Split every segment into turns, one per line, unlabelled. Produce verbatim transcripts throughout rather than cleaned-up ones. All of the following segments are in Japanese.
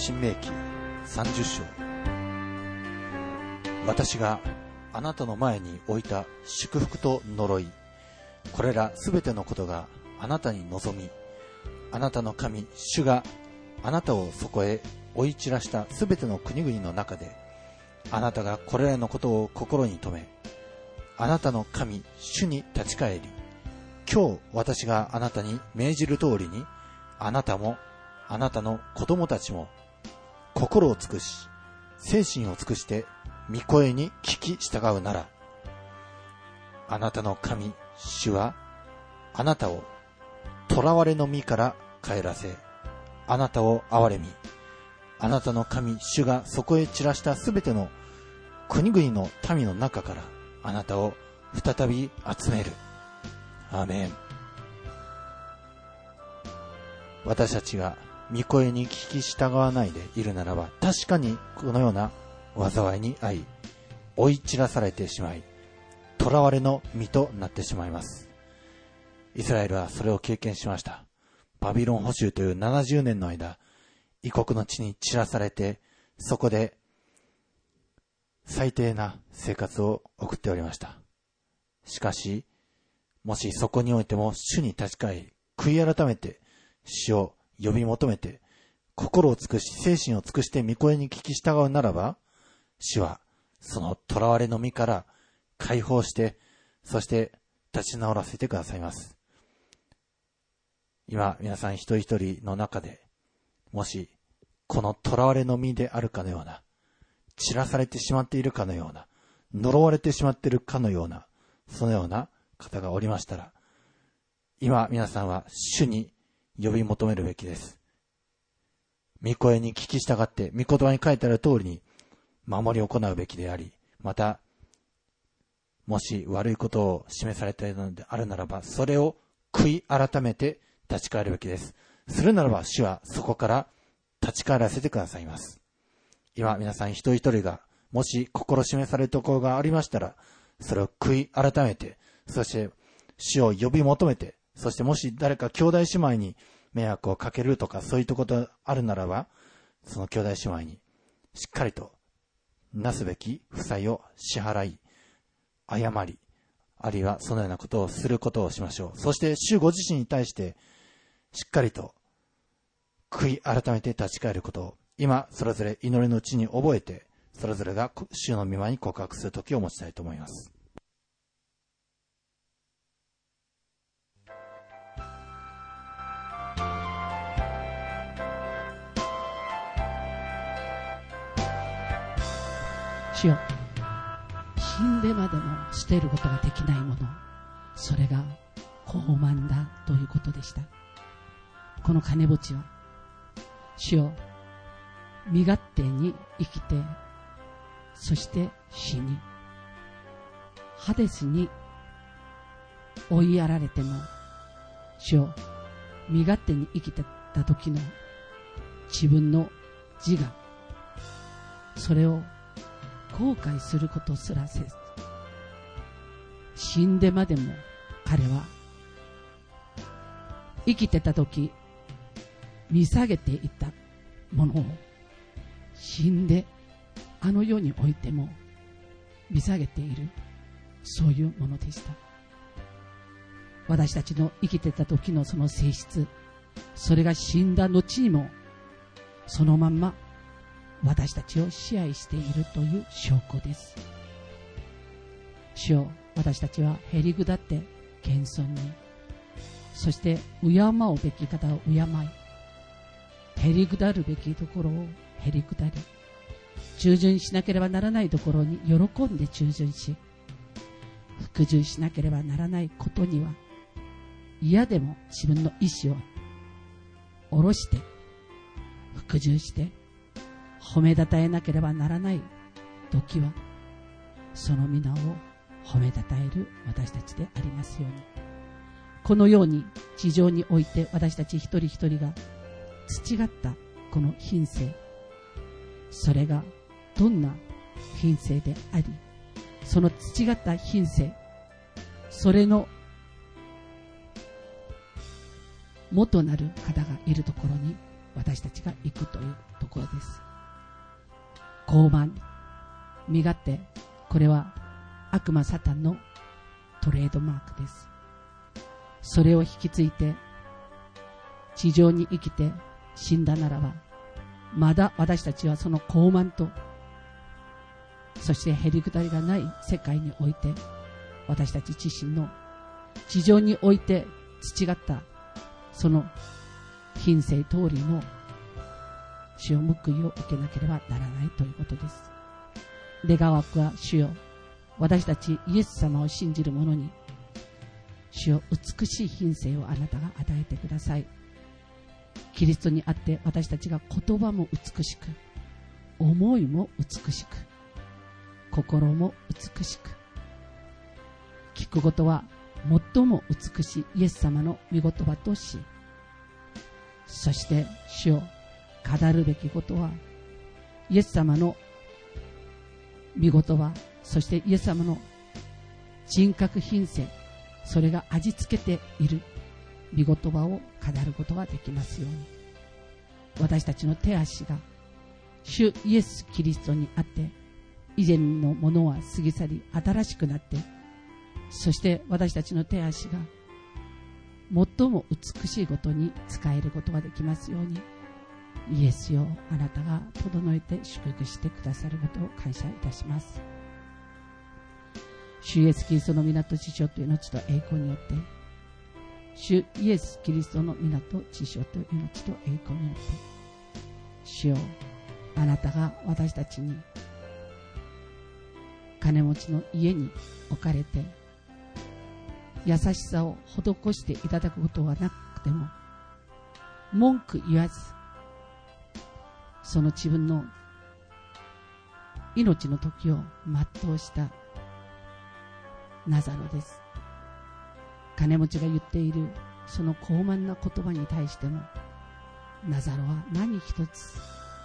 新明記さんじゅっ章。私があなたの前に置いた祝福と呪い、これらすべてのことがあなたに望み、あなたの神主があなたをそこへ追い散らしたすべての国々の中で、あなたがこれらのことを心に留め、あなたの神主に立ち返り、今日私があなたに命じる通りに、あなたもあなたの子供たちも心を尽くし、精神を尽くして御声に聞き従うなら、あなたの神主はあなたを囚われの身から帰らせ、あなたを憐れみ、あなたの神主がそこへ散らしたすべての国々の民の中からあなたを再び集める。アーメン。私たちが御声に聞き従わないでいるならば、確かにこのような災いに遭い、追い散らされてしまい、囚われの身となってしまいます。イスラエルはそれを経験しました。バビロン捕囚というななじゅうねんの間、異国の地に散らされて、そこで最低な生活を送っておりました。しかし、もしそこにおいても主に立ち返り、悔い改めて、主を呼び求めて、心を尽くし、精神を尽くして御声に聞き従うならば、主はその囚われの身から解放して、そして立ち直らせてくださいます。今、皆さん一人一人の中で、もし、この囚われの身であるかのような、散らされてしまっているかのような、呪われてしまっているかのような、そのような方がおりましたら、今皆さんは主に呼び求めるべきです。御声に聞き従って、御言葉に書いてある通りに守り行うべきであり、また、もし悪いことを示されているのであるならば、それを悔い改めて立ち返るべきです。するならば主はそこから立ち返らせてくださいます。今皆さん一人一人がもし心示されるところがありましたら、それを悔い改めて、そして主を呼び求めて、そしてもし誰か兄弟姉妹に迷惑をかけるとかそういったことがあるならば、その兄弟姉妹にしっかりとなすべき負債を支払い、謝り、あるいはそのようなことをすることをしましょう。そして主ご自身に対してしっかりと悔い改めて立ち返ることを、今それぞれ祈りのうちに覚えて、それぞれが主の御前に告白する時を持ちたいと思います。
主よ、死んでまでも捨てることができないもの、それが傲慢だということでした。この金持ちは、主よ、身勝手に生きて、そして死に、ハデスに追いやられても、主よ、身勝手に生きてた時の自分の自我、それを後悔することすらせず、死んでまでも彼は生きてた時見下げていたものを死んであの世においても見下げている、そういうものでした。私たちの生きてた時のその性質、それが死んだ後にもそのまんま私たちを支配しているという証拠です。主よ、私たちはへりくだって謙遜に、そして敬うべき方を敬い、へりくだるべきところをへりくだり、従順しなければならないところに喜んで従順し、服従しなければならないことには嫌でも自分の意志を下ろして服従して褒めたたえなければならない時は、その皆を褒めたたえる私たちでありますように。このように地上において私たち一人一人が培ったこの品性、それがどんな品性であり、その培った品性、それの元なる方がいるところに私たちが行くというところです。傲慢、身勝手、これは悪魔サタンのトレードマークです。それを引き継いで地上に生きて死んだならば、まだ私たちはその傲慢と、そしてへりくだりがない世界において、私たち自身の地上において培ったその品性通りの主よ報いを受けなければならないということです。願わくは主よ、私たちイエス様を信じる者に主よ、美しい品性をあなたが与えてください。キリストにあって私たちが言葉も美しく、思いも美しく、心も美しく、聞くことは最も美しいイエス様の御言葉とし、そして主を語るべきことはイエス様の御言葉、そしてイエス様の人格品性、それが味付けている御言葉を語ることができますように、私たちの手足が主イエス・キリストにあって以前のものは過ぎ去り新しくなって、そして私たちの手足が最も美しいことに使えることができますように、イエスよ、あなたが整えて祝福してくださることを感謝いたします。主イエスキリストの皆と父親と命と栄光によって、主イエスキリストの皆と父親と命と栄光によって、主よ、あなたが私たちに金持ちの家に置かれて優しさを施していただくことはなくても、文句言わず、その自分の命の時を全うしたナザロです。金持ちが言っているその傲慢な言葉に対しても、ナザロは何一つ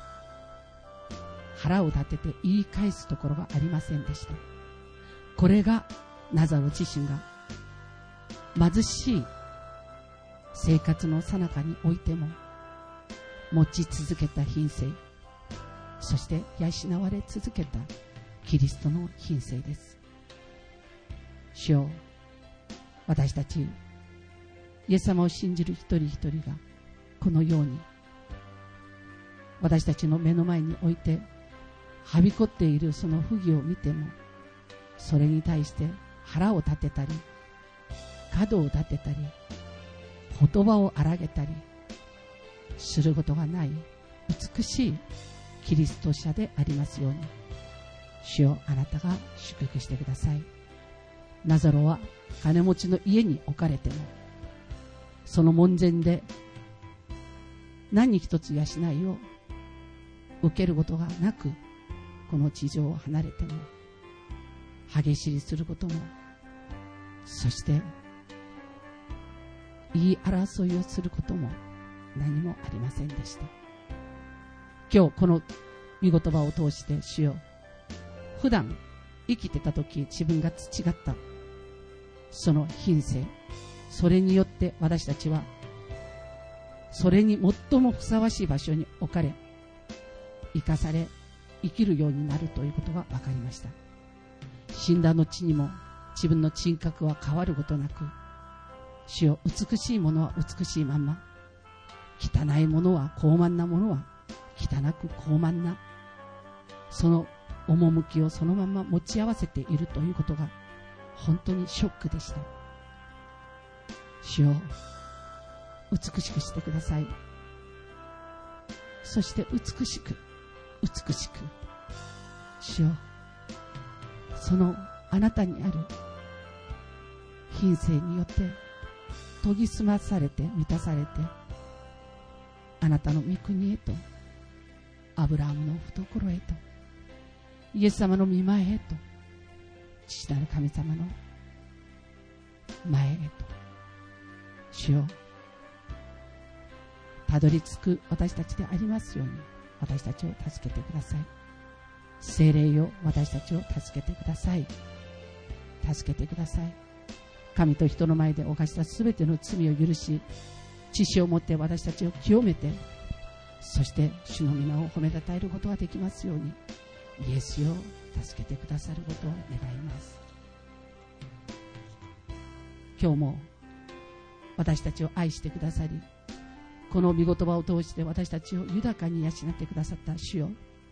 腹を立てて言い返すところがありませんでした。これがナザロ自身が貧しい生活の最中においても持ち続けた品性、そして養われ続けたキリストの品性です。主よ、私たちイエス様を信じる一人一人がこのように私たちの目の前においてはびこっているその不義を見ても、それに対して腹を立てたり角を立てたり言葉を荒げたりすることがない美しいキリスト者でありますように、主よ、あなたが祝福してください。ナザロは金持ちの家に置かれても、その門前で何一つ養いを受けることがなく、この地上を離れても歯ぎしりすることも、そして言い争いをすることも何もありませんでした。今日この御言葉を通して、主よ、普段生きてた時自分が培ったその品性、それによって私たちはそれに最もふさわしい場所に置かれ生かされ生きるようになるということが分かりました。死んだ後にも自分の人格は変わることなく、主よ、美しいものは美しいまんま、汚いものは傲慢なものは汚く傲慢な、その趣をそのまま持ち合わせているということが本当にショックでした。主よ、美しくしてください。そして美しく美しく、主よ、そのあなたにある品性によって研ぎ澄まされて満たされて、あなたの御国へと、アブラハムの懐へと、イエス様の御前へと、父なる神様の前へと、主よ、たどり着く私たちでありますように、私たちを助けてください。聖霊よ、私たちを助けてください。助けてください。神と人の前で犯したすべての罪を許し、知識を持って私たちを清めて、 そして主の皆を褒めたたえることができますように、イエスよ助けてくださることを願います。今日も私たちを愛してくださり、この御言葉を通して私たちを豊かに養ってくださった主よ、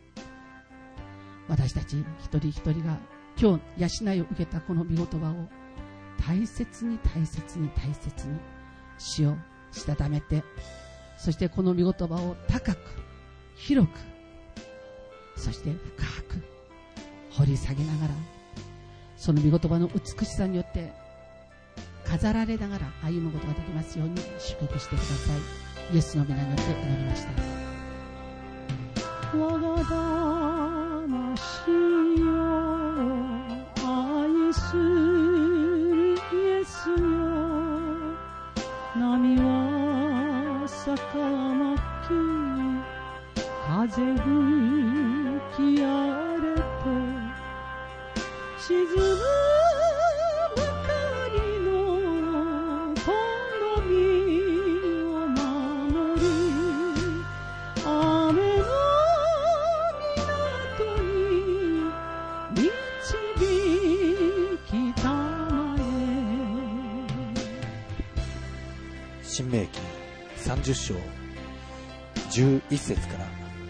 私たち一人一人が今日養いを受けたこの御言葉を大切に大切に大切に主をしたためて、そしてこの御言葉を高く広く、そして深く掘り下げながら、その御言葉の美しさによって飾られながら歩むことができますように祝福してください。イエスの皆によって祈りました。我が魂を愛するイエスよ、波は逆まき風吹き荒れて沈むばかりのこの身を守り、雨の港に導きたまえ。
新明記さんじゅっ章じゅういち節から、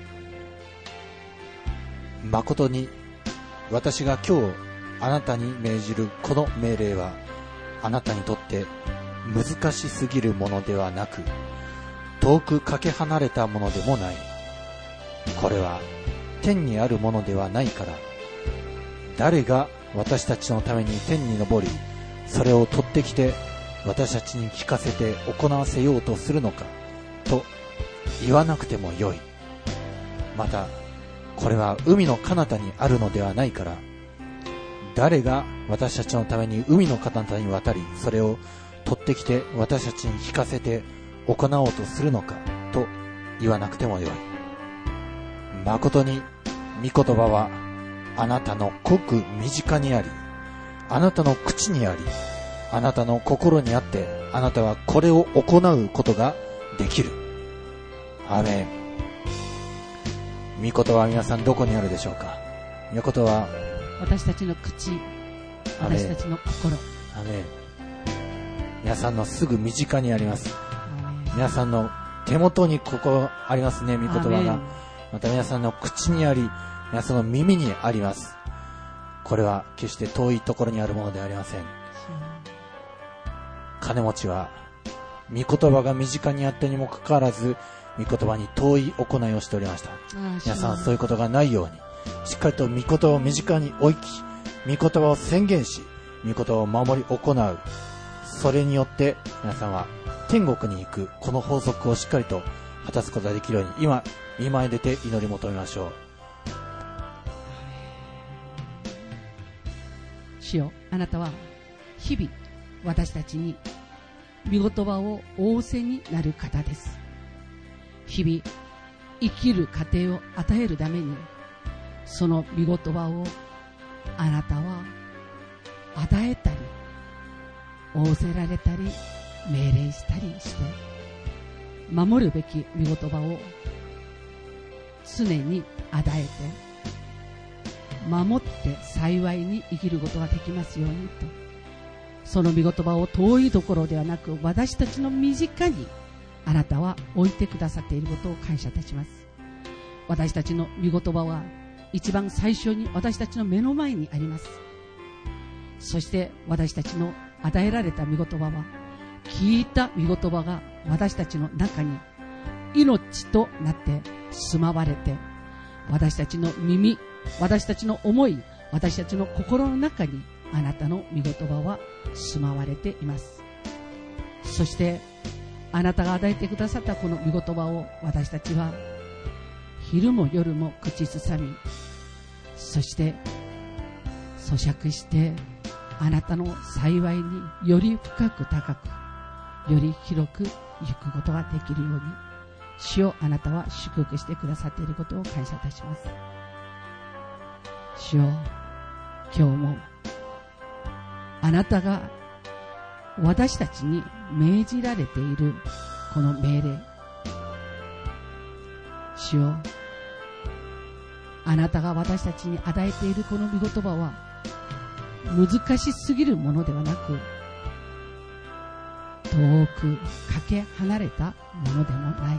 誠に私が今日あなたに命じるこの命令はあなたにとって難しすぎるものではなく、遠くかけ離れたものでもない。これは天にあるものではないから、誰が私たちのために天に昇り、それを取ってきて私たちに聞かせて行わせようとするのかと言わなくてもよい。またこれは海の彼方にあるのではないから、誰が私たちのために海の彼方に渡り、それを取ってきて私たちに聞かせて行おうとするのかと言わなくてもよい。誠に御言葉はあなたのごく身近にあり、あなたの口にあり、あなたの心にあって、あなたはこれを行うことができる。アーメン。御言葉は皆さんどこにあるでしょうか。御言葉は
私たちの口、私たちの心、
アーメン。皆さんのすぐ身近にあります。皆さんの手元にここありますね、御言葉が。また皆さんの口にあり、皆さんの耳にあります。これは決して遠いところにあるものではありません。金持ちは御言葉が身近にあってにもかかわらず、御言葉に遠い行いをしておりました。皆さんそういうことがないように、しっかりと御言葉を身近に置き、御言葉を宣言し、御言葉を守り行う。それによって皆さんは天国に行くこの法則をしっかりと果たすことができるように、今見舞い出て祈り求めましょう。
主よ、あなたは日々私たちに御言葉を仰せになる方です。日々生きる糧を与えるために、その御言葉をあなたは与えたり仰せられたり命令したりして、守るべき御言葉を常に与えて、守って幸いに生きることができますようにと、その御言葉を遠いところではなく私たちの身近にあなたは置いてくださっていることを感謝いたします。私たちの御言葉は一番最初に私たちの目の前にあります。そして私たちの与えられた御言葉は、聞いた御言葉が私たちの中に命となって住まわれて、私たちの耳、私たちの思い、私たちの心の中にあなたの御言葉は住まわれています。そしてあなたが与えてくださったこの御言葉を私たちは昼も夜も口ずさみ、そして咀嚼してあなたの幸いにより深く高く、より広く行くことができるように、主よ、あなたは祝福してくださっていることを感謝いたします。主よ、今日もあなたが私たちに命じられているこの命令、 主よ、あなたが私たちに与えているこの御言葉は難しすぎるものではなく、遠くかけ離れたものでもない。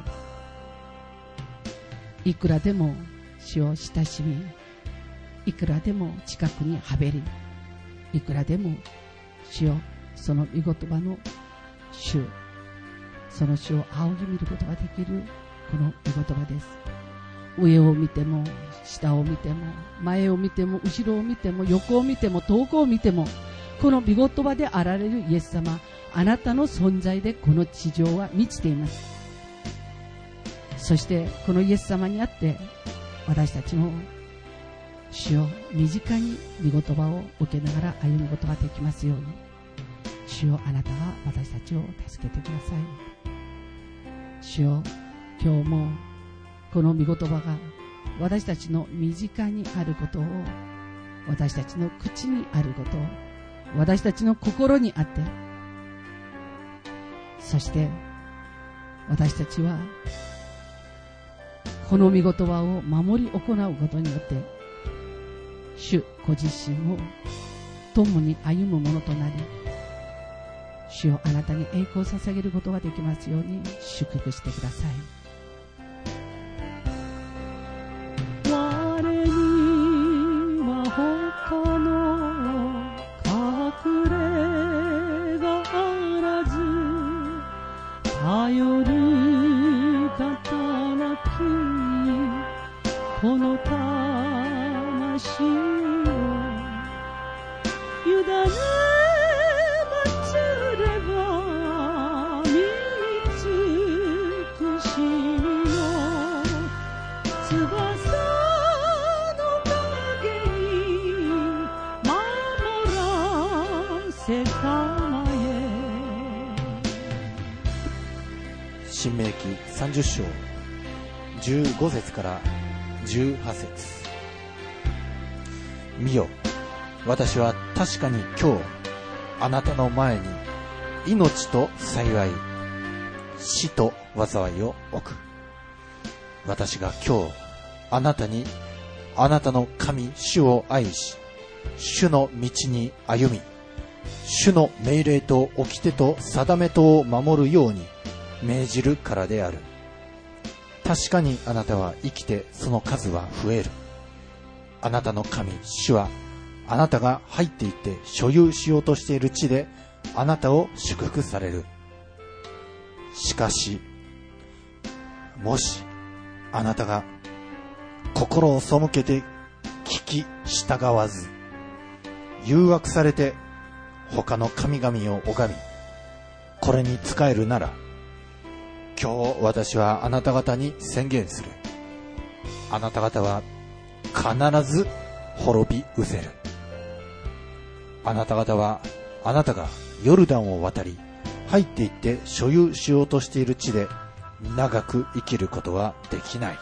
いくらでも主を親しみ、いくらでも近くにはべり、いくらでも主をその御言葉の主、その主を仰ぎ見ることができるこの御言葉です。上を見ても下を見ても前を見ても後ろを見ても横を見ても遠くを見ても、この御言葉であられるイエス様、あなたの存在でこの地上は満ちています。そしてこのイエス様にあって私たちも主を身近に御言葉を受けながら歩むことができますように、主よ、あなたが私たちを助けてください。主よ、今日もこの御言葉が私たちの身近にあることを、私たちの口にあることを、私たちの心にあって、そして私たちはこの御言葉を守り行うことによって主ご自身を共に歩むものとなり、主をあなたに栄光を捧げることができますように祝福してください。
我には他の隠れがあらず、頼る方なきこの魂を委ねまつれば、慈しみの翼の影に守らせたまえ。
申命記さんじゅっ章じゅうご節からじゅうはち節。見よ、私は確かに今日あなたの前に命と幸い、死と災いを置く。私が今日あなたにあなたの神主を愛し、主の道に歩み、主の命令と掟と定めとを守るように命じるからである。確かにあなたは生きてその数は増える。あなたの神主はあなたが入っていって所有しようとしている地であなたを祝福される。しかしもしあなたが心を背けて聞き従わず、誘惑されて他の神々を拝みこれに仕えるなら、今日私はあなた方に宣言する。あなた方は必ず滅び失せる。あなた方はあなたがヨルダンを渡り入っていって所有しようとしている地で長く生きることはできない。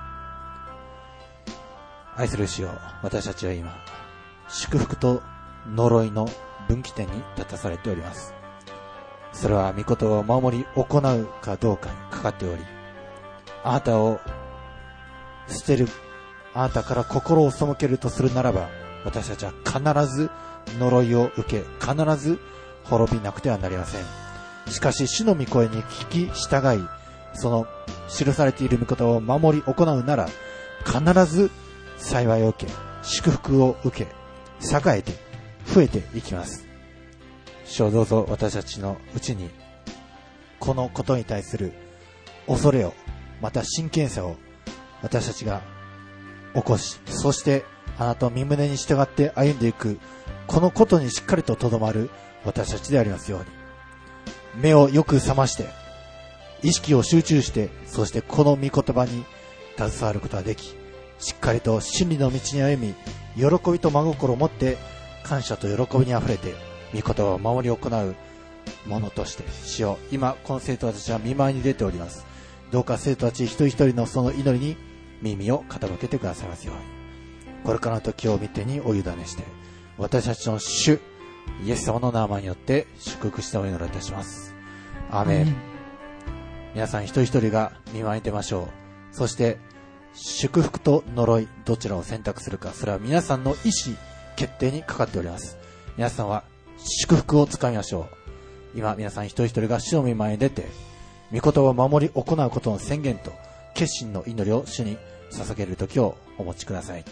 愛する主よ、私たちは今祝福と呪いの分岐点に立たされております。それは御言葉を守り行うかどうかにかかっており、あなたを捨てる、あなたから心を背けるとするならば、私たちは必ず呪いを受け、必ず滅びなくてはなりません。しかし主の御声に聞き従い、その記されている御言葉を守り行うなら、必ず幸いを受け、祝福を受け、栄えて増えていきます。主をどうぞ私たちのうちにこのことに対する恐れを、また真剣さを私たちが起こし、そしてあなたを御胸に従って歩んでいくこのことにしっかりととどまる私たちでありますように。目をよく覚まして意識を集中して、そしてこの御言葉に携わることができ、しっかりと真理の道に歩み、喜びと真心を持って感謝と喜びにあふれて御言葉を守り行うものとして、主よ、今この生徒たちは見舞いに出ております。どうか生徒たち一人一人のその祈りに耳を傾けてくださいますように。これからの時を見てにお委ねして、私たちの主イエス様の名前によって祝福してお祈りいたします。アーメン。皆さん一人一人が見舞いに出ましょう。そして祝福と呪い、どちらを選択するか、それは皆さんの意思決定にかかっております。皆さんは祝福をつかみましょう。今皆さん一人一人が主の御前に出て、御言葉を守り行うことの宣言と決心の祈りを主に捧げる時をお持ちください。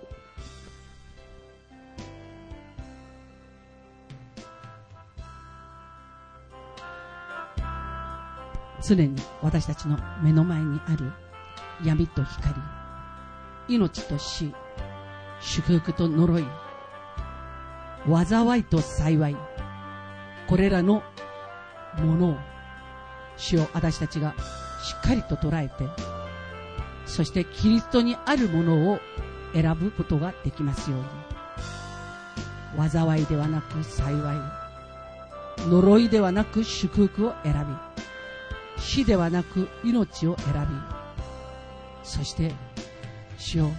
常に私たちの目の前にある闇と光、命と死、祝福と呪い、災いと幸い、これらのものを主を私たちがしっかりと捉えて、そしてキリストにあるものを選ぶことができますように、災いではなく幸い、呪いではなく祝福を選び、死ではなく命を選び、そして主よ、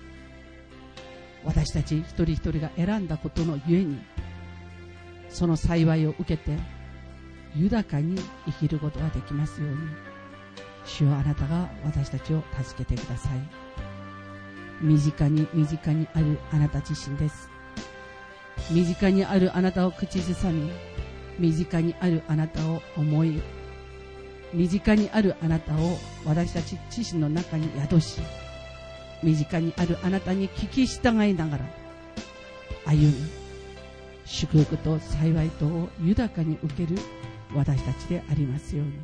私たち一人一人が選んだことのゆえに、その幸いを受けて豊かに生きることができますように、主よ、あなたが私たちを助けてください。身近に身近にあるあなた自身です。身近にあるあなたを口ずさみ、身近にあるあなたを思い、身近にあるあなたを私たち自身の中に宿し、身近にあるあなたに聞き従いながら歩み、祝福と幸いとを豊かに受ける私たちでありますように。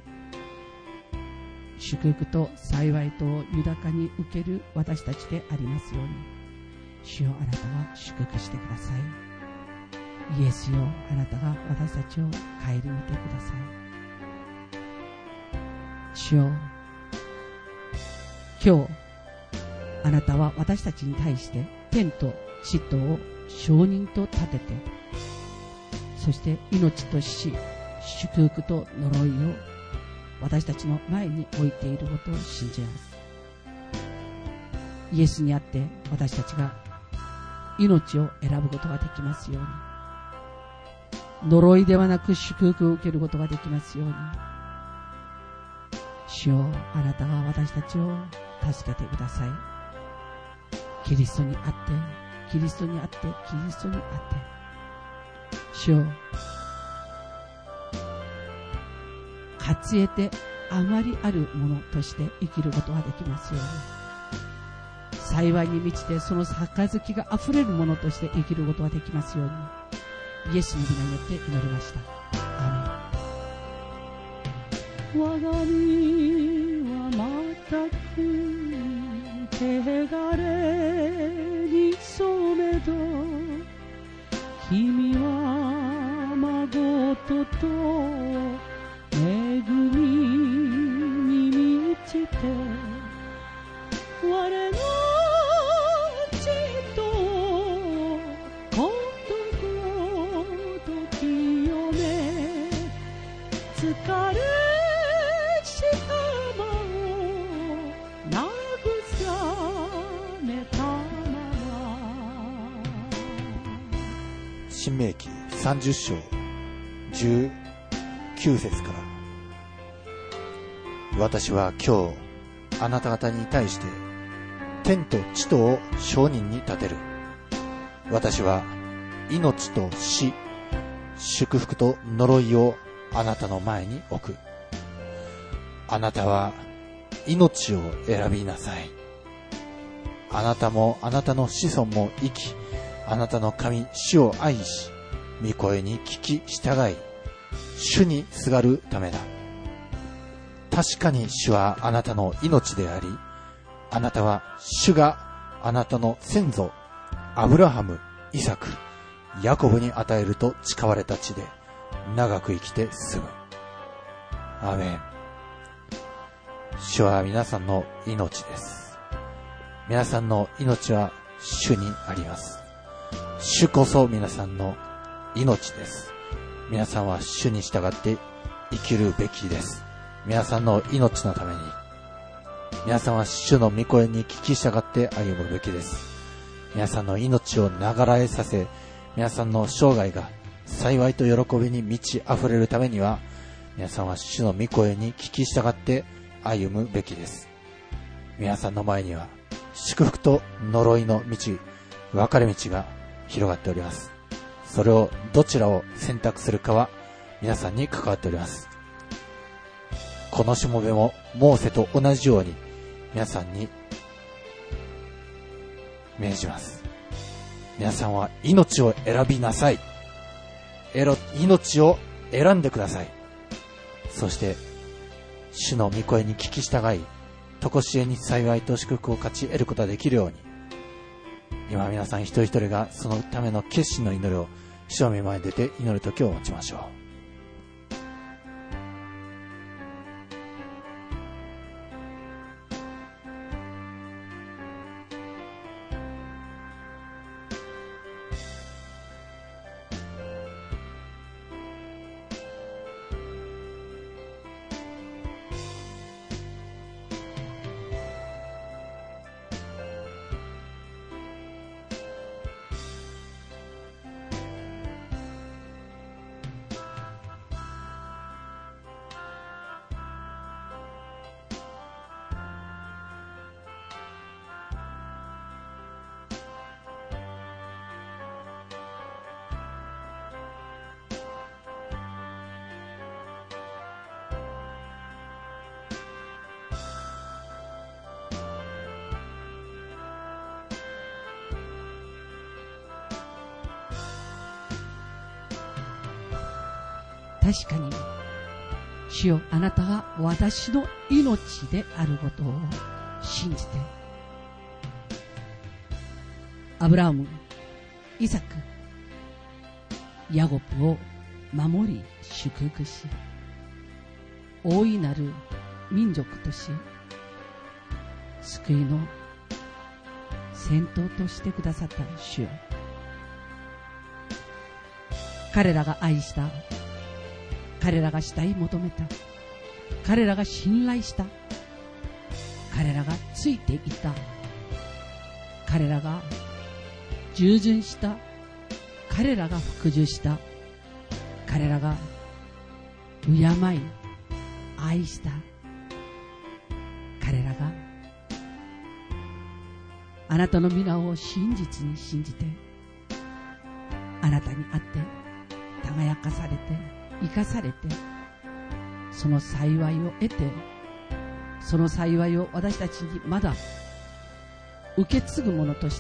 祝福と幸いとを豊かに受ける私たちでありますように、主よ、あなたが祝福してください。イエスよ、あなたが私たちを顧みてください。主よ、今日あなたは私たちに対して天と地とを証人と立てて、そして命と死、祝福と呪いを私たちの前に置いていることを信じます。イエスにあって私たちが命を選ぶことができますように、呪いではなく祝福を受けることができますように、主よ、あなたが私たちを助けてください。キリストにあって、キリストにあって、キリストにあって、主よ、勝えてあまりあるものとして生きることができますように、幸いに満ちてその杯があふれるものとして生きることができますように、イエスの皆によって祈りました。アーメン。
我が身は全く汚れに染めど、君は孫とと恵みに満ちて、我の血と孤独と清め、疲れ
新明記さんじゅっ章じゅうきゅう節から、私は今日あなた方に対して天と地とを証人に立てる。私は命と死、祝福と呪いをあなたの前に置く。あなたは命を選びなさい。あなたもあなたの子孫も生き、あなたの神主を愛し、御声に聞き従い、主にすがるためだ。確かに主はあなたの命であり、あなたは主があなたの先祖アブラハム、イサク、ヤコブに与えると誓われた地で長く生きて住む。アーメン。主は皆さんの命です。皆さんの命は主にあります。主こそ皆さんの命です。皆さんは主に従って生きるべきです。皆さんの命のために、皆さんは主の御声に聞き従って歩むべきです。皆さんの命を流らえさせ、皆さんの生涯が幸いと喜びに満ち溢れるためには、皆さんは主の御声に聞き従って歩むべきです。 皆さんの前には祝福と呪いの道、分かれ道が広がっております。それをどちらを選択するかは皆さんに関わっております。このしもべもモーセと同じように皆さんに命じます。皆さんは命を選びなさい。えろ命を選んでください。そして主の御声に聞き従い、常しえに幸いと祝福を勝ち得ることができるように、今皆さん一人一人がそのための決心の祈りを主の御前に出て祈る時を持ちましょう。
確かに、主よ、あなたは私の命であることを信じて、アブラハム、イサク、ヤコブを守り祝福し、大いなる民族とし、救いの先頭としてくださった主よ、彼らが愛した、彼らが慕い求めた、彼らが信頼した、彼らがついていた、彼らが従順した、彼らが服従した、彼らが敬い愛した、彼らがあなたの皆を真実に信じて、あなたにあって輝かされて生かされて、その幸いを得て、その幸いを私たちにまだ受け継ぐものとして、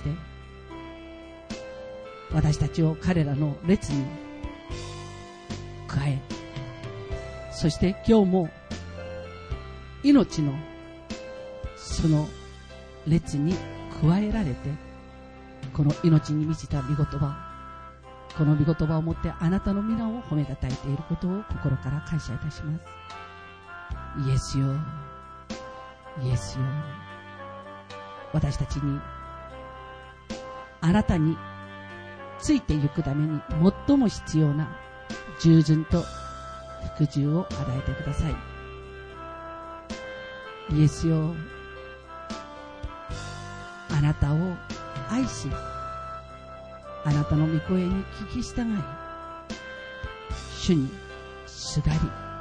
私たちを彼らの列に加え、そして今日も命のその列に加えられて、この命に満ちた御言葉、この御言葉をもってあなたの皆を褒めたたえていることを心から感謝いたします。イエスよ、イエスよ、私たちにあなたについてゆくために最も必要な従順と服従を与えてください。イエスよ、あなたを愛し、あなたの御声に聞き従い、主にすがり、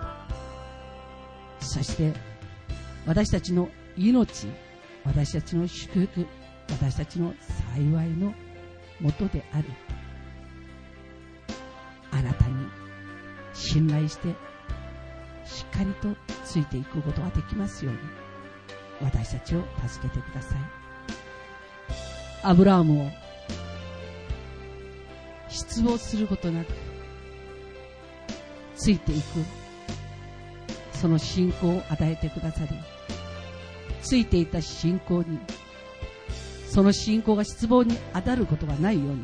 そして私たちの命、私たちの祝福、私たちの幸いのもとであるあなたに信頼してしっかりとついていくことができますように、私たちを助けてください。アブラハムを失望することなくついていく、その信仰を与えてくださり、ついていた信仰に、その信仰が失望に当たることがないように、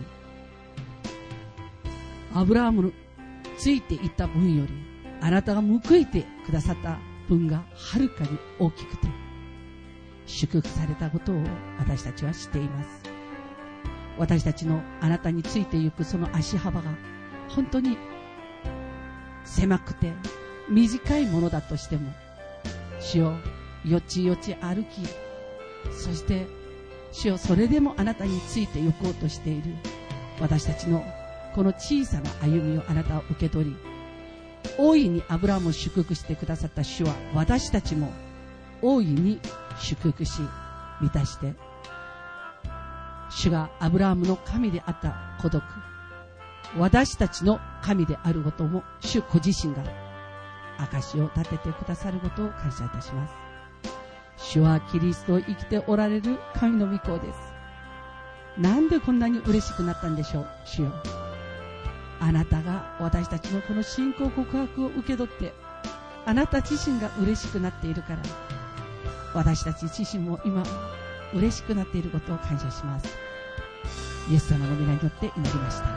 アブラハムのついていった分よりあなたが報いてくださった分がはるかに大きくて祝福されたことを私たちは知っています。私たちのあなたについてゆくその足幅が本当に狭くて短いものだとしても、主よ、よちよち歩き、そして主よ、それでもあなたについて行こうとしている私たちのこの小さな歩みをあなたは受け取り、大いにアブラハムを祝福してくださった主は、私たちも大いに祝福し満たして、主がアブラハムの神であった孤独、私たちの神であることも主ご自身が証を立ててくださることを感謝いたします。主はキリストを生きておられる神の御子です。なんでこんなに嬉しくなったんでしょう。主よ、あなたが私たちのこの信仰告白を受け取って、あなた自身が嬉しくなっているから、私たち自身も今嬉しくなっていることを感謝します。イエス様の皆によって祈りました。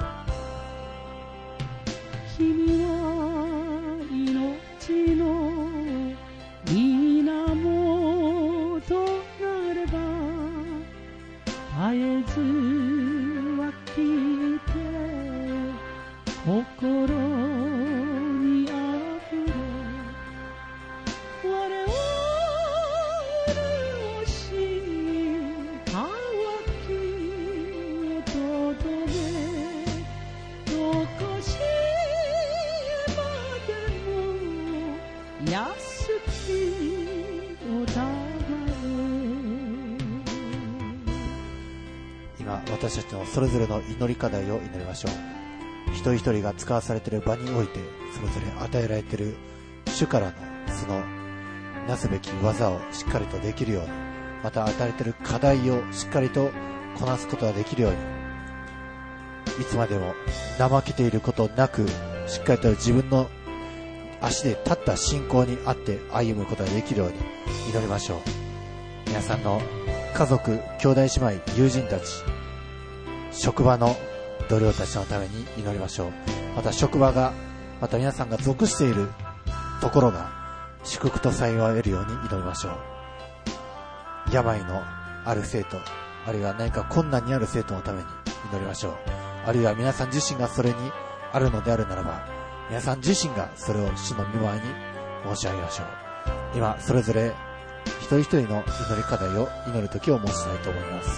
君は命の源なれば、絶えず湧きて心にあふれ、我を潤し渇きをとどめ、どこしまでも安きお互
今、私たちのそれぞれの祈り課題を祈りましょう。一人一人が使わされている場において、それぞれ与えられている主からのそのなすべき技をしっかりとできるように、また与えられている課題をしっかりとこなすことができるように、いつまでも怠けていることなく、しっかりと自分の足で立った信仰にあって歩むことができるように祈りましょう。皆さんの家族、兄弟姉妹、友人たち、職場の同僚たちのために祈りましょう。また職場が、また皆さんが属しているところが祝福と幸いを得るように祈りましょう。病のある生徒、あるいは何か困難にある生徒のために祈りましょう。あるいは皆さん自身がそれにあるのであるならば、皆さん自身がそれを主の御前に申し上げましょう。今それぞれ一人一人の祈り課題を祈る時を申したいと思います。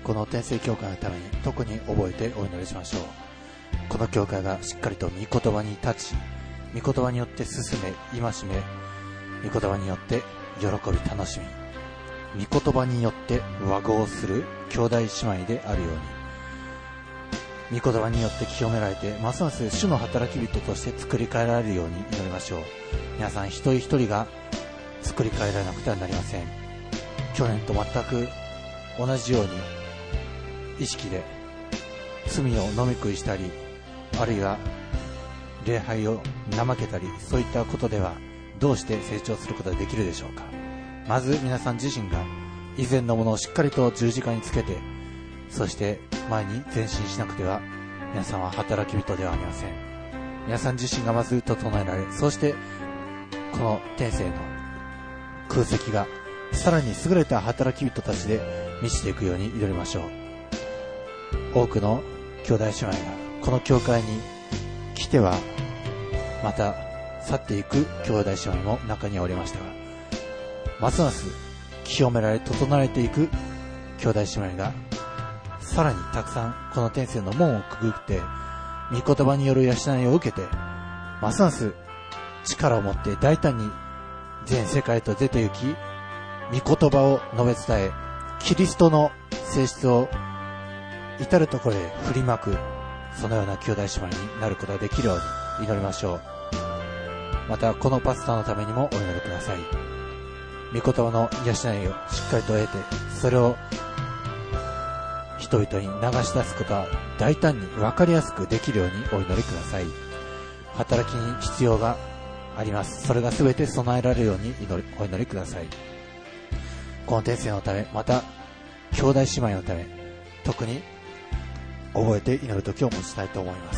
この天聖教会のために特に覚えてお祈りしましょう。この教会がしっかりと御言葉に立ち、御言葉によって進め、戒め、御言葉によって喜び楽しみ、御言葉によって和合する兄弟姉妹であるように、御言葉によって清められて、ますます主の働き人として作り変えられるように祈りましょう。皆さん一人一人が作り変えられなくてはなりません。去年と全く同じように意識で罪を飲み食いしたり、あるいは礼拝を怠けたり、そういったことではどうして成長することができるでしょうか。まず皆さん自身が以前のものをしっかりと十字架につけて、そして前に前進しなくては皆さんは働き人ではありません。皆さん自身がまず整えられ、そしてこの天性の空席がさらに優れた働き人たちで満ちていくように祈りましょう。多くの兄弟姉妹がこの教会に来てはまた去っていく兄弟姉妹も中にはおりましたが、ますます清められ整えていく兄弟姉妹がさらにたくさんこの天性の門をくぐって御言葉による養いを受けて、ますます力を持って大胆に全世界へと出て行き、御言葉を述べ伝え、キリストの性質を至るところで振りまく、そのような兄弟姉妹になることができるように祈りましょう。またこのパスタのためにもお祈りください。御言葉の養いをしっかりと得て、それを人々に流し出すことは大胆に分かりやすくできるようにお祈りください。働きに必要があります。それが全て備えられるように祈りお祈りください。この天性のため、また兄弟姉妹のため、特に覚えて祈る時を持ちたいと思います。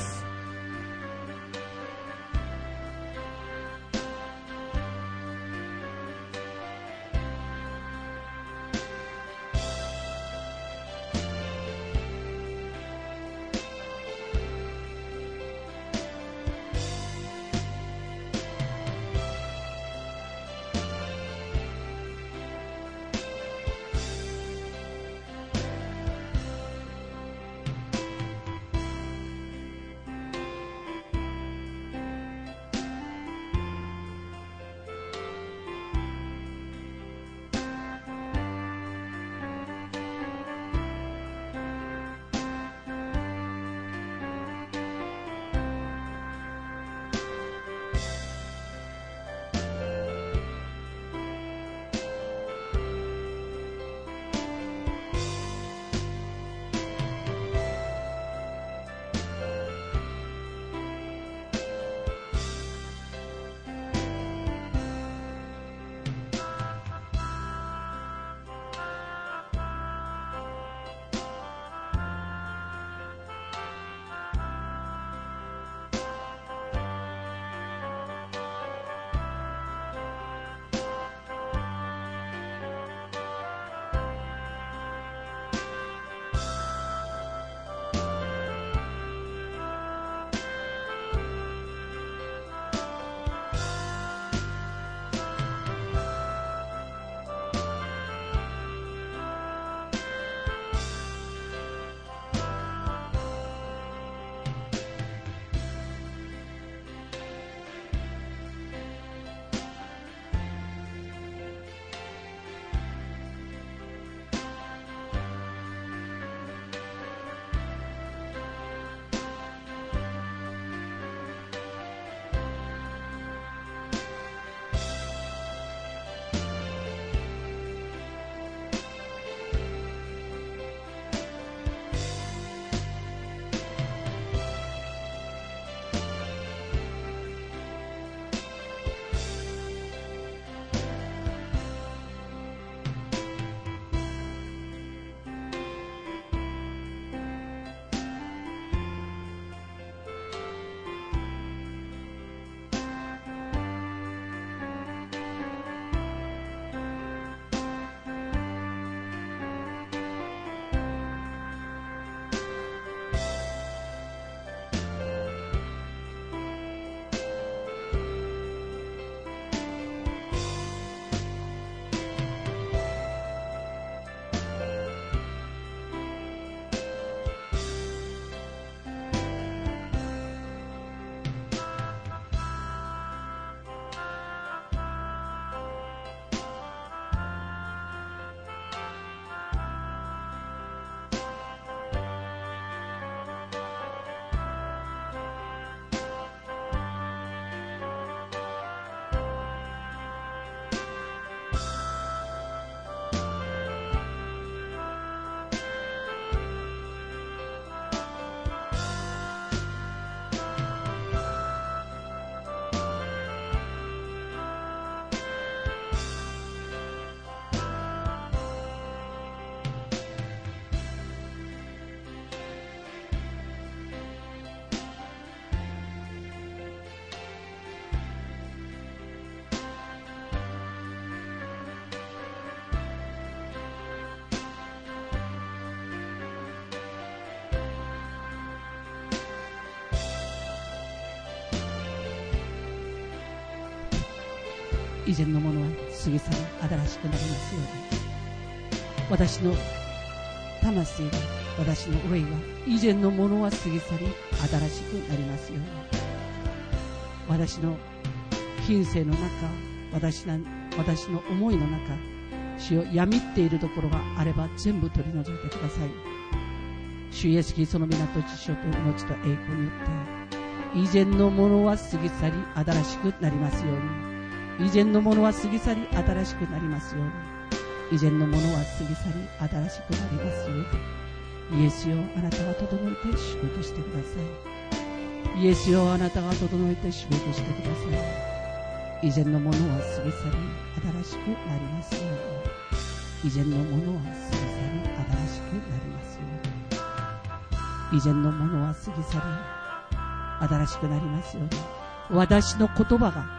以前のものは過ぎ去り新しくなりますように。私の魂が、私の霊が、以前のものは過ぎ去り新しくなりますように。私の品性の中、私な私の思いの中、主よ、闇っているところがあれば全部取り除いてください。主イエスキリストの皆と血潮と命と栄光によって以前のものは過ぎ去り新しくなりますように。以前のものは過ぎ去り新しくなりますように。以前のものは過ぎ去り新しくなりますように。イエスよ、あなたが整えて祝福してください。イエスよ、あなたが整えて祝福してください。以前のものは過ぎ去り新しくなりますように。以前のものは過ぎ去り新しくなりますように。以前のものは過ぎ去り新しくなりますように。私の言葉が、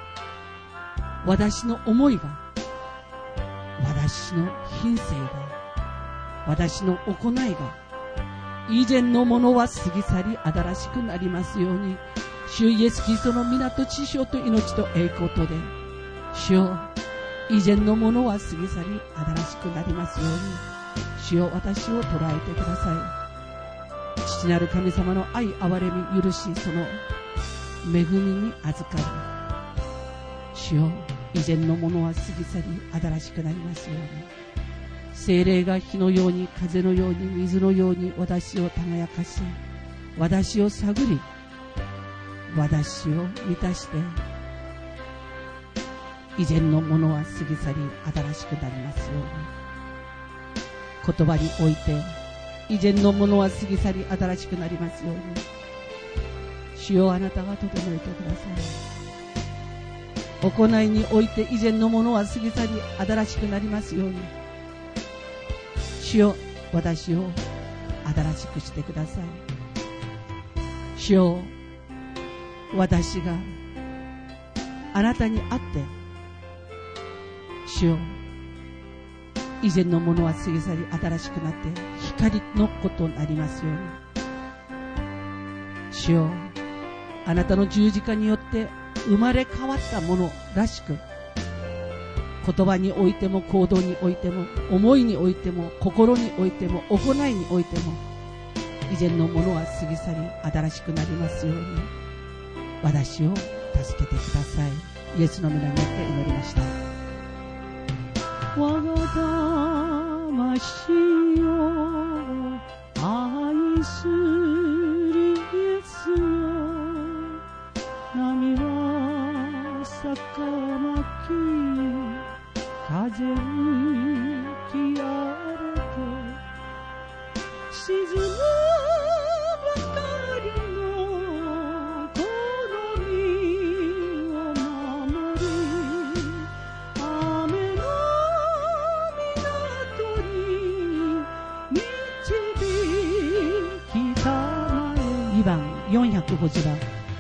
私の思いが、私の品性が、私の行いが、以前のものは過ぎ去り新しくなりますように。主イエスキリストの皆と血潮と命と栄光とで、主よ、以前のものは過ぎ去り新しくなりますように。主よ、私を捉えてください。父なる神様の愛、憐れみ、許し、その恵みに預かり、主よ、以前のものは過ぎ去り新しくなりますように。聖霊が火のように、風のように、水のように私を輝かし、私を探り、私を満たして、以前のものは過ぎ去り新しくなりますように。言葉において以前のものは過ぎ去り新しくなりますように。主よ、あなたが整えてください。行いにおいて以前のものは過ぎ去り新しくなりますように。主よ、私を新しくしてください。主よ、私があなたに会って、主よ、以前のものは過ぎ去り新しくなって光のことになりますように。主よ、あなたの十字架によって生まれ変わったものらしく、言葉においても行動においても思いにおいても心においても行いにおいても、以前のものは過ぎ去り新しくなりますように。私を助けてください。イエスの皆によって祈りました。
我が魂を愛するイエスよ、波は逆まき風に吹き荒れて沈むばかりのこの身を守り、雨の港に導きたまえ。
にばんよんひゃくごじゅうばん。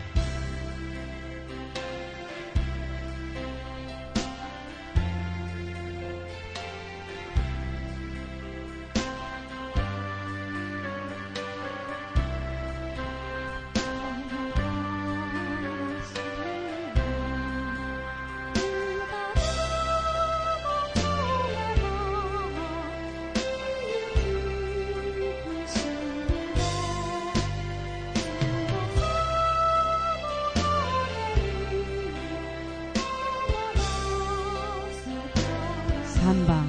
さんばん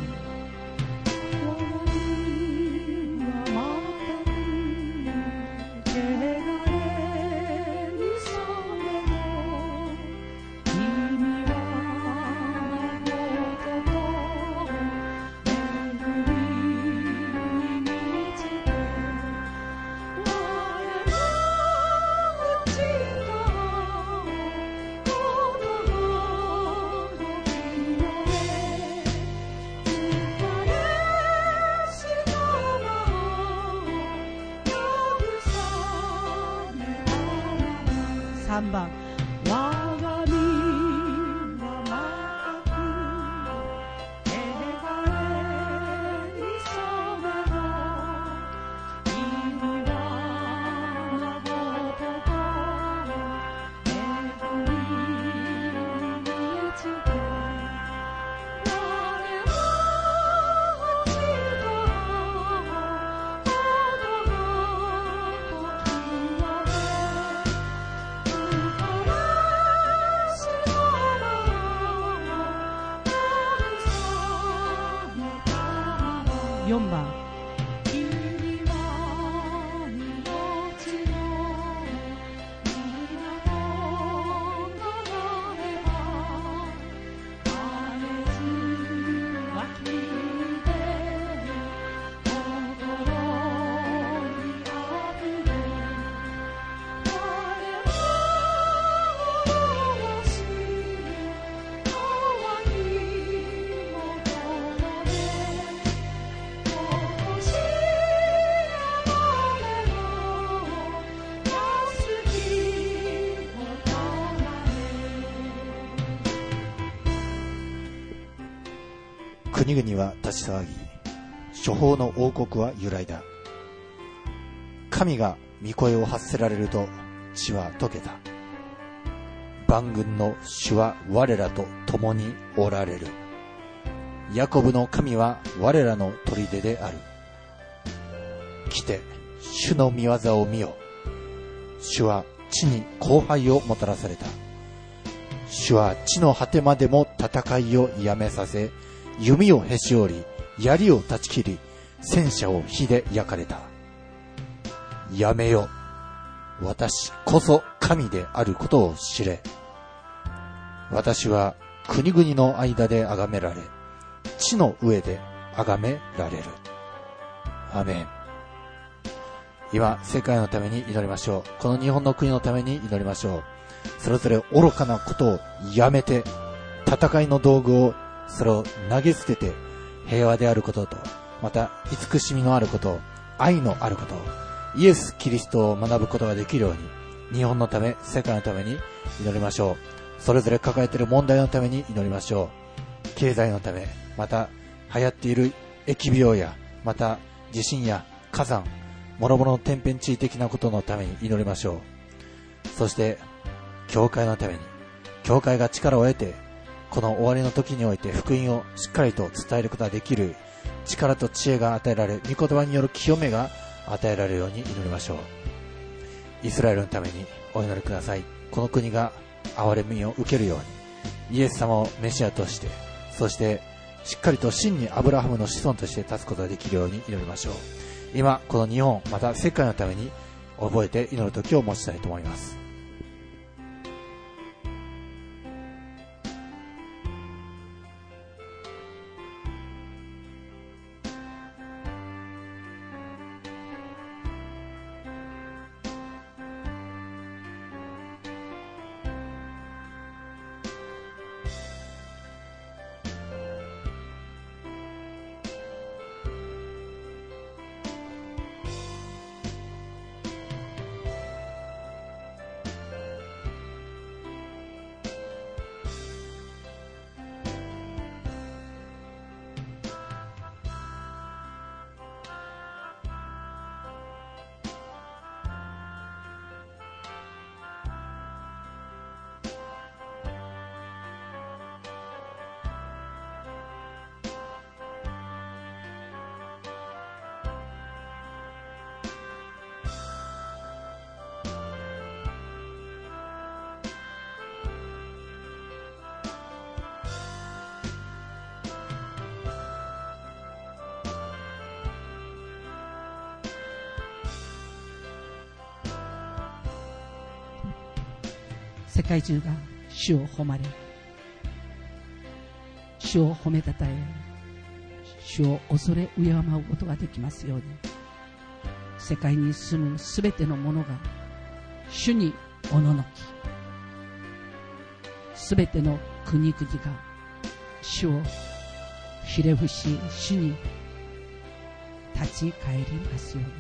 さんばん
我が身は全く汚れに染めろ、君は我と恵みに満ちてよんばん。
国々は立ち騒ぎ、諸法の王国は揺らいだ。神が御声を発せられると地は溶けた。万軍の主は我らと共におられる。ヤコブの神は我らの砦である。来て主の御業を見よ。主は地に荒廃をもたらされた。主は地の果てまでも戦いをやめさせ、弓をへし折り、槍を断ち切り、戦車を火で焼かれた。やめよ。私こそ神であることを知れ。私は国々の間で崇められ、地の上で崇められる。アメン。今、世界のために祈りましょう。この日本の国のために祈りましょう。それぞれ愚かなことをやめて、戦いの道具をそれを投げ捨てて、平和であることと、また慈しみのあること、愛のあること、イエス・キリストを学ぶことができるように、日本のため、世界のために祈りましょう。それぞれ抱えている問題のために祈りましょう。経済のため、また流行っている疫病や、また地震や火山、諸々の天変地異的なことのために祈りましょう。そして、教会のために、教会が力を得て、この終わりの時において福音をしっかりと伝えることができる力と知恵が与えられ、御言葉による清めが与えられるように祈りましょう。イスラエルのためにお祈りください。この国が憐れみを受けるように、イエス様をメシアとして、そしてしっかりと真にアブラハムの子孫として立つことができるように祈りましょう。今この日本、また世界のために覚えて祈る時を持ちたいと思います。
世界中が主を誉れ、主を褒めたたえ、主を恐れ敬うことができますように、世界に住むすべてのものが主におののき、すべての国々が主をひれ伏し、主に立ち返りますように、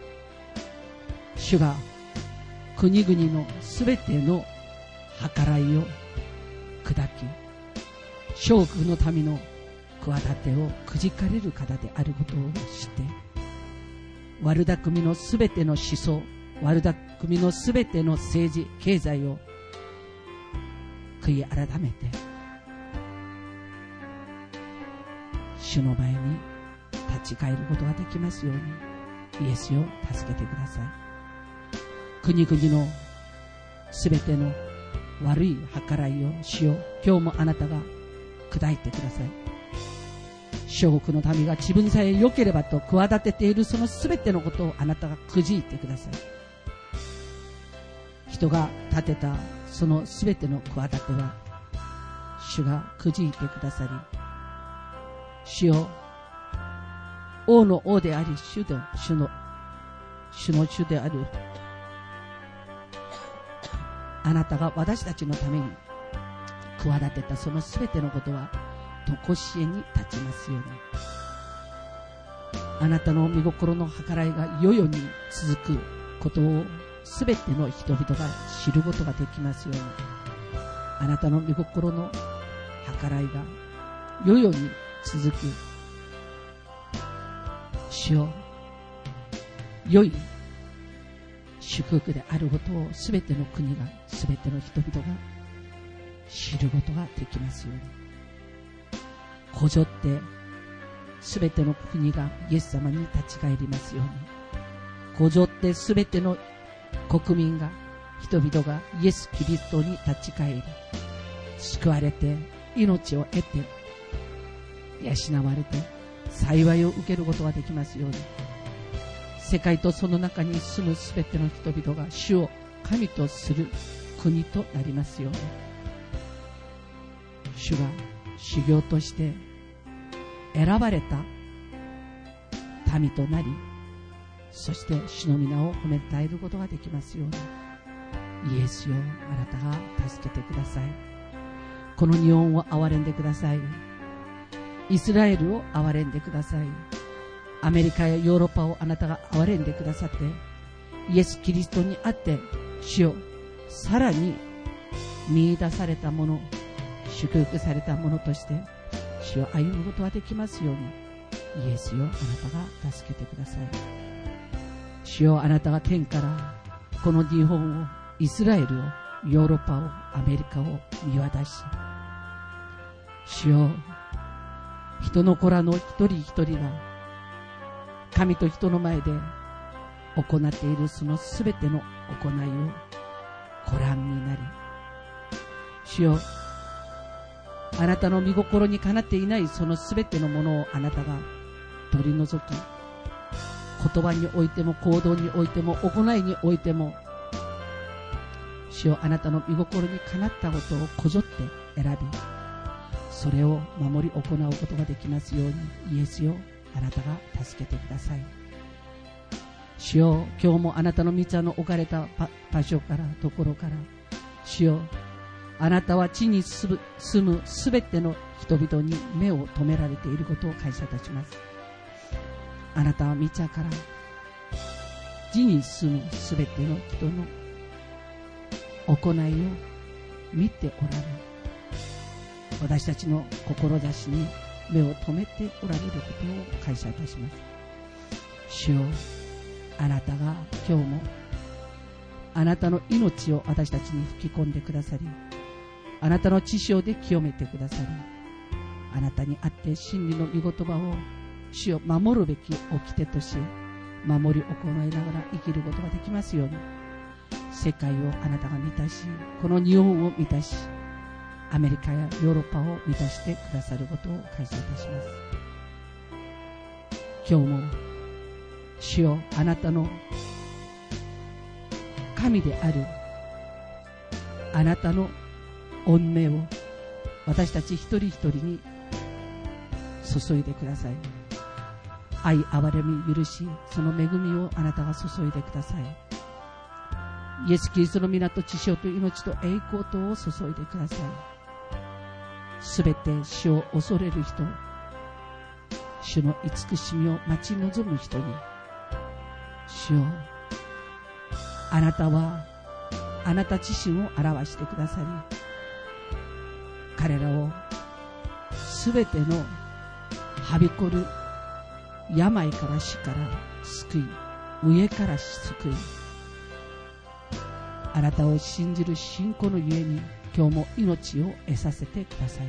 主が国々のすべての計らいを砕き、諸国の民の企てをくじかれる方であることを知って、悪巧みのすべての思想、悪巧みのすべての政治経済を悔い改めて、主の前に立ち返ることができますように、イエスを助けてください。国々のすべての悪い計らいを主よ、今日もあなたが砕いてください。 諸国の民が自分さえ良ければと企てているそのすべてのことをあなたがくじいてください。人が立てたそのすべての企ては主がくじいてくださり、主よ、王の王であり主で主の主の主であるあなたが私たちのために企てたそのすべてのことはとこしえに立ちますように、あなたの御心の計らいが世々に続くことをすべての人々が知ることができますように、あなたの御心の計らいが世々に続く主よ、良い祝福であることをすべての国が、すべての人々が知ることができますように、こぞってすべての国がイエス様に立ち返りますように、こぞってすべての国民が、人々がイエス・キリストに立ち返り、救われて命を得て養われて幸いを受けることができますように、世界とその中に住むすべての人々が主を神とする国となりますように、主が修行として選ばれた民となり、そして主の皆を褒めたえることができますように、イエスよ、あなたが助けてください。この日本を憐れんでください。イスラエルを憐れんでください。アメリカやヨーロッパをあなたが憐れんでくださって、イエス・キリストにあって主よ、さらに見出されたもの、祝福されたものとして主を歩むことができますように、イエスよ、あなたが助けてください。主よ、あなたが天からこの日本を、イスラエルを、ヨーロッパを、アメリカを見渡し、主よ、人の子らの一人一人が神と人の前で行っているそのすべての行いをご覧になり、主よ、あなたの御心にかなっていないそのすべてのものをあなたが取り除き、言葉においても行動においても行いにおいても、主よ、あなたの御心にかなったことをこぞって選び、それを守り行うことができますように、イエスよ、あなたが助けてください。主よ、今日もあなたの御座の置かれた場所から、ところから、主よ、あなたは地に住むすべての人々に目を留められていることを感謝いたします。あなたは御座から地に住むすべての人の行いを見ておられ、私たちの志に目を留めておられることを感謝いたします。主よ、あなたが今日もあなたの命を私たちに吹き込んでくださり、あなたの知性で清めてくださり、あなたにあって真理の御言葉を主を守るべき掟とし、守り行いながら生きることができますように、世界をあなたが満たし、この日本を満たし、アメリカやヨーロッパを満たしてくださることを感謝いたします。今日も主よ、あなたの神であるあなたの御目を私たち一人一人に注いでください。愛、憐れみ、許し、その恵みをあなたが注いでください。イエス・キリストの皆と知性と命と栄光とを注いでください。すべて主を恐れる人、主の慈しみを待ち望む人に、主よ、あなたはあなた自身を表してくださり、彼らをすべてのはびこる病から死から救い、上から救い、あなたを信じる信仰のゆえに今日も命を得させてください。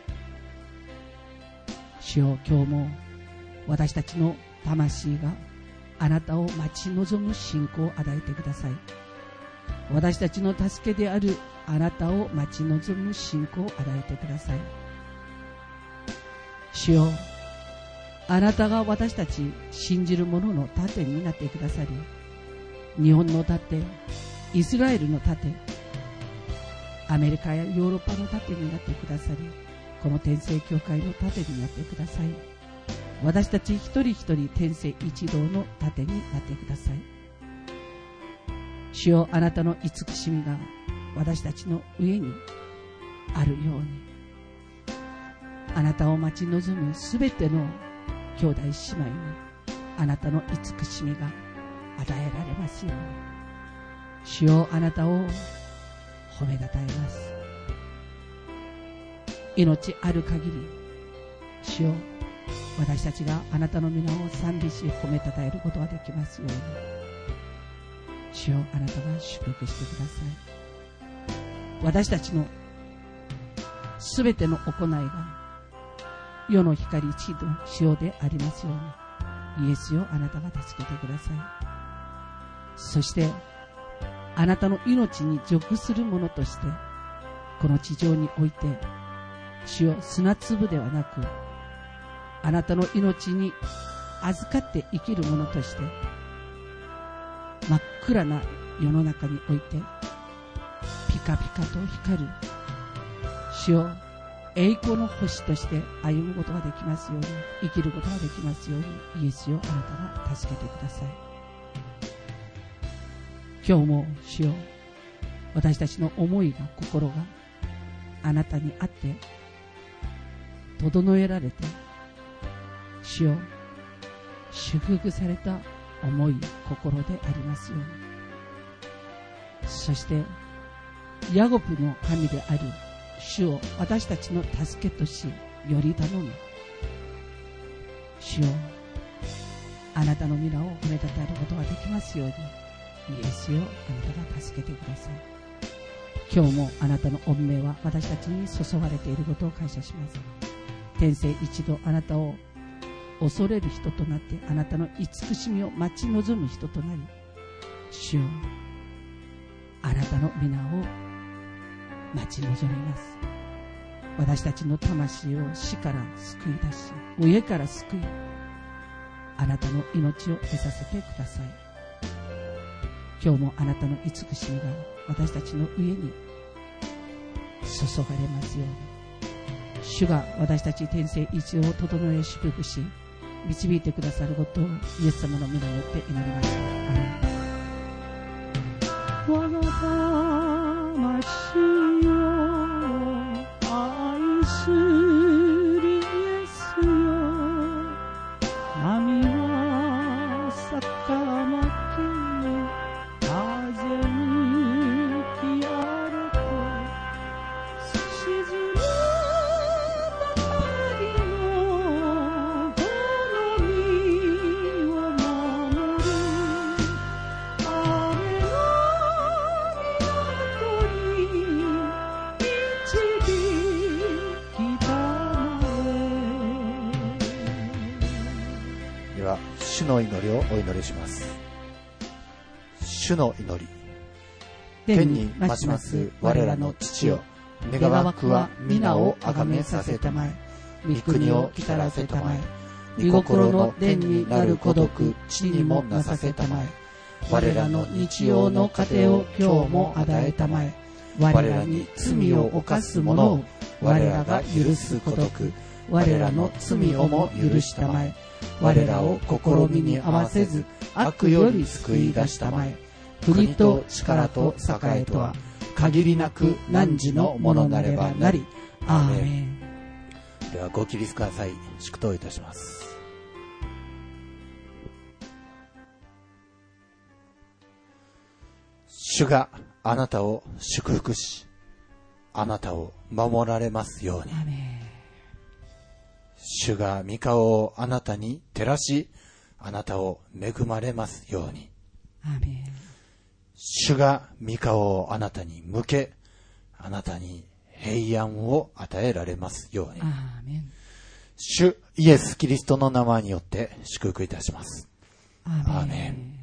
主よ、今日も私たちの魂があなたを待ち望む信仰を与えてください。私たちの助けであるあなたを待ち望む信仰を与えてください。主よ、 あなたが私たち信じる者の盾になってくださり、日本の盾、イスラエルの盾、アメリカやヨーロッパの盾になってくださり、この天聖教会の盾になってください。私たち一人一人天聖一同の盾になってください。主よ、あなたの慈しみが私たちの上にあるように、あなたを待ち望むすべての兄弟姉妹にあなたの慈しみが与えられますように、主よ、あなたを褒めたたえます。命ある限り、主よ、私たちがあなたの皆を賛美し褒めたたえることができますように、主よ、あなたが祝福してください。私たちのすべての行いが世の光一度塩でありますように、イエスよ、あなたが助けてください。そしてあなたの命に属するものとしてこの地上において、主よ、砂粒ではなくあなたの命に預かって生きるものとして、真っ暗な世の中においてピカピカと光る主よ、栄光の星として歩むことができますように、生きることができますように、イエスよ、あなたが助けてください。今日も主よ、私たちの思いが、心があなたにあって整えられて、主よ、祝福された思い、心でありますように。そしてヤコブの神である主を私たちの助けとし、より頼み、主よ、あなたの皆を褒めたたえることができますように、イエスよ、あなたが助けてください。今日もあなたの御命は私たちに注がれていることを感謝します。天聖一度あなたを恐れる人となって、あなたの慈しみを待ち望む人となり、主よ、あなたの皆を待ち望みます。私たちの魂を死から救い出し、上から救い、あなたの命を得させてください。今日もあなたの慈しみが私たちの上に注がれますように、主が私たち天聖一同を整え祝福し導いてくださることをイエス様の皆によって祈りました。
我が魂を愛するイエスよ、波は逆まけ風に吹き荒れて、沈むばかりのこの身を守る雨の港に導きたまえ。
では主の祈りをお祈りします。主の祈り。天に増します我らの父よ、願わくは皆をあがめさせたまえ、御国を来たらせたまえ、御心の殿になる孤独地にもなさせたまえ、我らの日曜の糧を今日も与えたまえ、我らに罪を犯す者を我らが許す孤独、我らの罪をも許したまえ、我らを試みに合わせず悪より救い出したまえ、国と力と栄とは限りなく汝のものなればなり。アーメン。ではご起立ください。祝祷いたします。主があなたを祝福し、あなたを守られますように。
アーメン。
主が御顔をあなたに照らし、あなたを恵まれますように。
アーメン。
主が御顔をあなたに向け、あなたに平安を与えられますように。
アーメン。
主イエス・キリストの名前によって祝福いたします。
アーメン。
アーメン。